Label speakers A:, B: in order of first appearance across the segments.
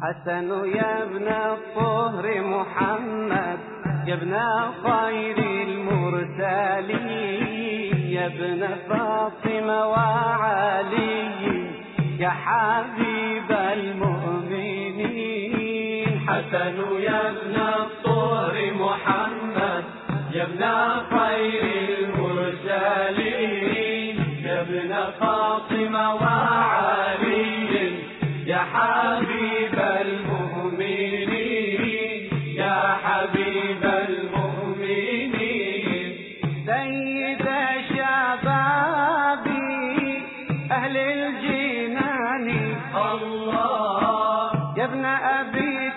A: حسن يا ابن الطهر محمد يا ابن خير المرسلين يا ابن فاطمة وعلي يا حبيب المؤمنين.
B: حسن يا ابن الطهر محمد يا ابن خير المرسلين يا ابن فاطمة وعلي يا حبيب المؤمنين يا حبيب المؤمنين.
A: سيد شباب أهل الجنان
B: الله
A: يا ابن أبي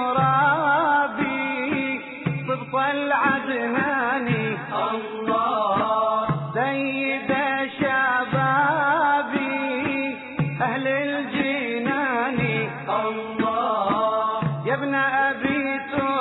A: ترابي صبط العدنان
B: الله
A: سيد شباب أهل الجنان
B: الله
A: يا ابن أبي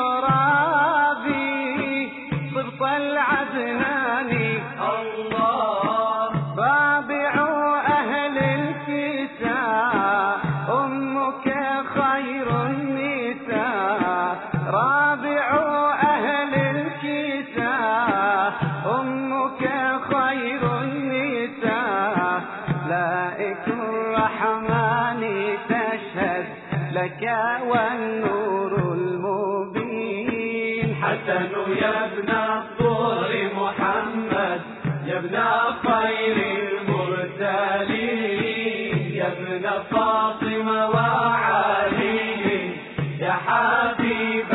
A: ترابي صبط العدنان
B: الله
A: رابع أهل الكساء أمك خير النساء رابع أهل الكساء أمك خير النساء ملائك الرحمن تشهد لك والنور المبين.
B: حسن يا ابن الطهر محمد يا ابن خير المرسلين يا ابن فاطمة وعلي يا حبيب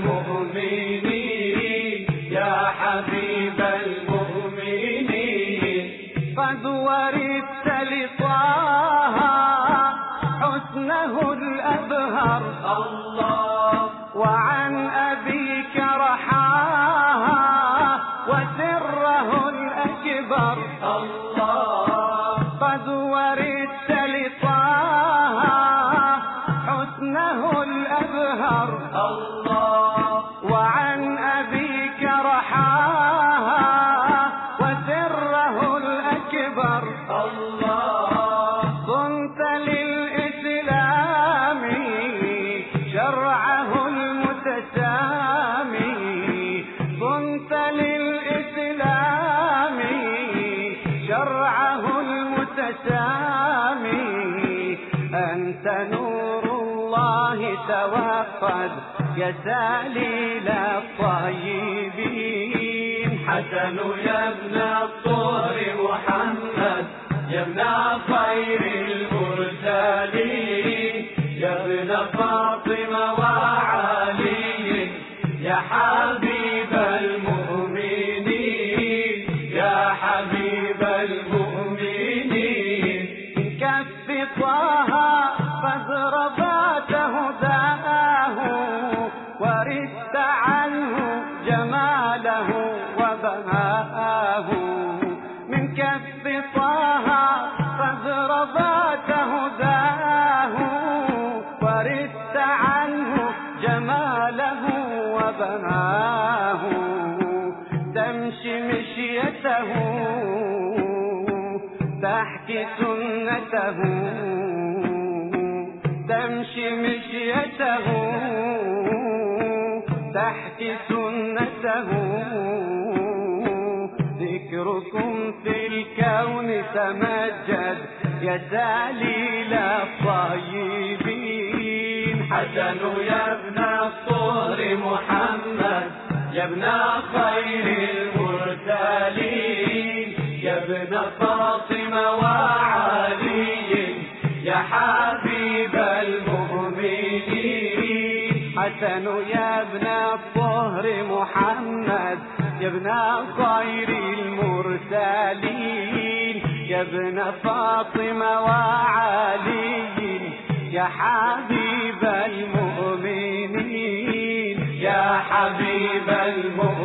B: المؤمنين يا حبيب المؤمنين.
A: قد ورثت لطه حسنه الأبهر
B: الله
A: وعن أبيك رحاها وسره الأكبر
B: الله
A: قد ورثت لطه حسنه الأبهر
B: الله
A: وعن أبيك رحاها وسره الأكبر
B: الله
A: صنت للإسلام شرعه المتسامي صنت للإسلام شرعه المتسامي أنت نور الله توقد يا سليل الطيبين.
B: حسن يا ابن الطهر محمد يا ابن خير المرسلين يا ابن فاطمة وعلي يا حبيب المؤمنين يا حبيب المؤمنين.
A: كف طه قد رضات هداه ورثت عنه جماله وبهاه من كف طه قد رضات هداه ورثت عنه جماله وبهاه تمشي مشيته تحكي سنته تمشي مشيته تحكي سنته ذكركم في الكون تمجد يا سليل الطيبين.
B: حسن يا ابن الطهر محمد يا ابن خير المرسلين يا ابن فاطمة وعلي يا حبيب المؤمنين.
A: حسن يا ابن الطهر محمد يا ابن خير المرسلين يا ابن فاطمة وعلي يا حبيب المؤمنين
B: يا حبيب المؤمنين.